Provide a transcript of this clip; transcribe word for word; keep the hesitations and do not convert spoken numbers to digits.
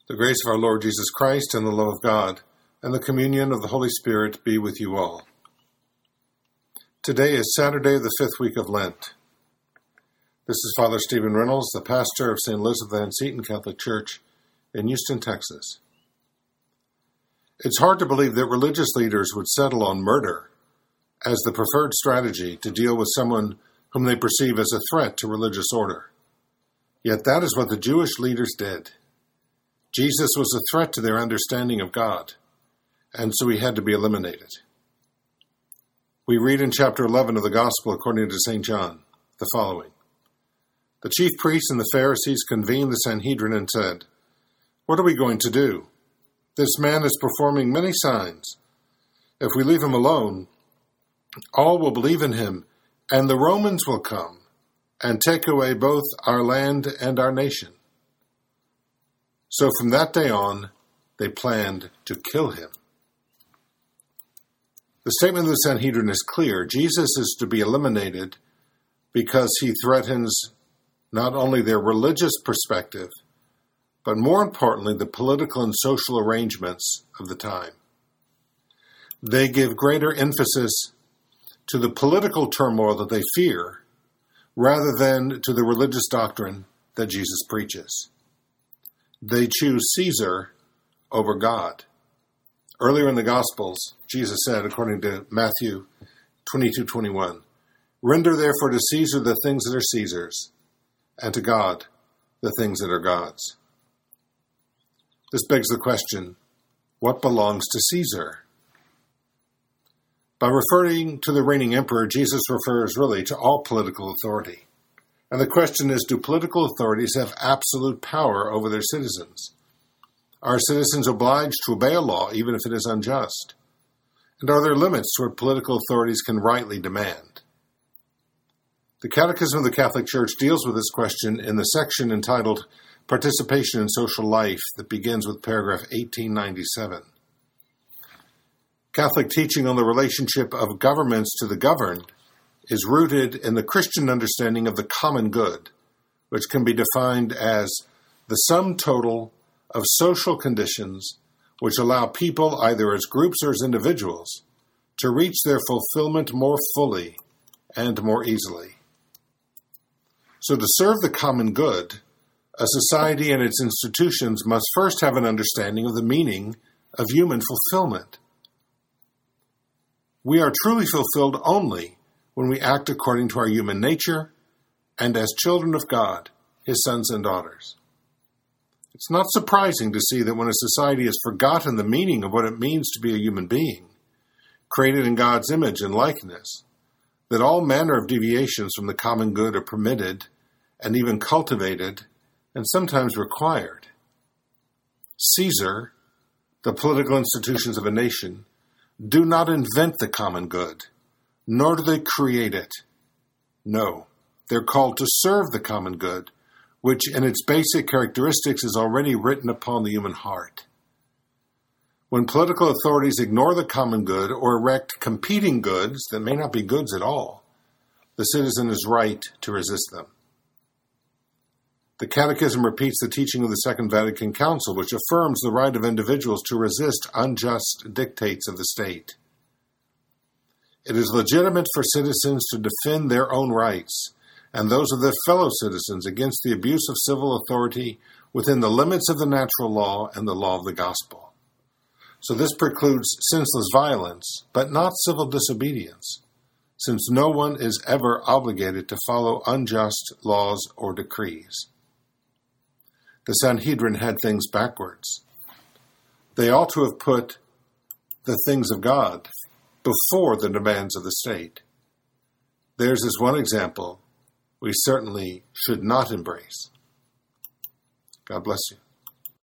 The grace of our Lord Jesus Christ and the love of God and the communion of the Holy Spirit be with you all. Today is Saturday, the fifth week of Lent. This is Father Stephen Reynolds, the pastor of Saint Elizabeth Ann Seton Catholic Church in Houston, Texas. It's hard to believe that religious leaders would settle on murder as the preferred strategy to deal with someone whom they perceive as a threat to religious order. Yet that is what the Jewish leaders did. Jesus was a threat to their understanding of God, and so he had to be eliminated. We read in chapter eleven of the Gospel according to Saint John the following. The chief priests and the Pharisees convened the Sanhedrin and said, "What are we going to do? This man is performing many signs. If we leave him alone, all will believe in him, and the Romans will come and take away both our land and our nation." So from that day on, they planned to kill him. The statement of the Sanhedrin is clear. Jesus is to be eliminated because he threatens not only their religious perspective, but more importantly, the political and social arrangements of the time. They give greater emphasis to the political turmoil that they fear rather than to the religious doctrine that Jesus preaches. They choose Caesar over God. Earlier in the Gospels, Jesus said, according to Matthew twenty-two twenty-one, "Render therefore to Caesar the things that are Caesar's, and to God the things that are God's." This begs the question, what belongs to Caesar? By referring to the reigning emperor, Jesus refers really to all political authority. And the question is, do political authorities have absolute power over their citizens? Are citizens obliged to obey a law, even if it is unjust? And are there limits to what political authorities can rightly demand? The Catechism of the Catholic Church deals with this question in the section entitled Participation in Social Life that begins with paragraph eighteen ninety-seven. Catholic teaching on the relationship of governments to the governed is rooted in the Christian understanding of the common good, which can be defined as the sum total of social conditions which allow people, either as groups or as individuals, to reach their fulfillment more fully and more easily. So to serve the common good, a society and its institutions must first have an understanding of the meaning of human fulfillment. We are truly fulfilled only when we act according to our human nature and as children of God, his sons and daughters. It's not surprising to see that when a society has forgotten the meaning of what it means to be a human being, created in God's image and likeness, that all manner of deviations from the common good are permitted and even cultivated and sometimes required. Caesar, the political institutions of a nation, do not invent the common good, nor do they create it. No, they're called to serve the common good, which in its basic characteristics is already written upon the human heart. When political authorities ignore the common good or erect competing goods that may not be goods at all, the citizen is right to resist them. The Catechism repeats the teaching of the Second Vatican Council, which affirms the right of individuals to resist unjust dictates of the state. It is legitimate for citizens to defend their own rights and those of their fellow citizens against the abuse of civil authority within the limits of the natural law and the law of the gospel. So this precludes senseless violence, but not civil disobedience, since no one is ever obligated to follow unjust laws or decrees. The Sanhedrin had things backwards. They ought to have put the things of God before the demands of the state. Theirs is one example we certainly should not embrace. God bless you.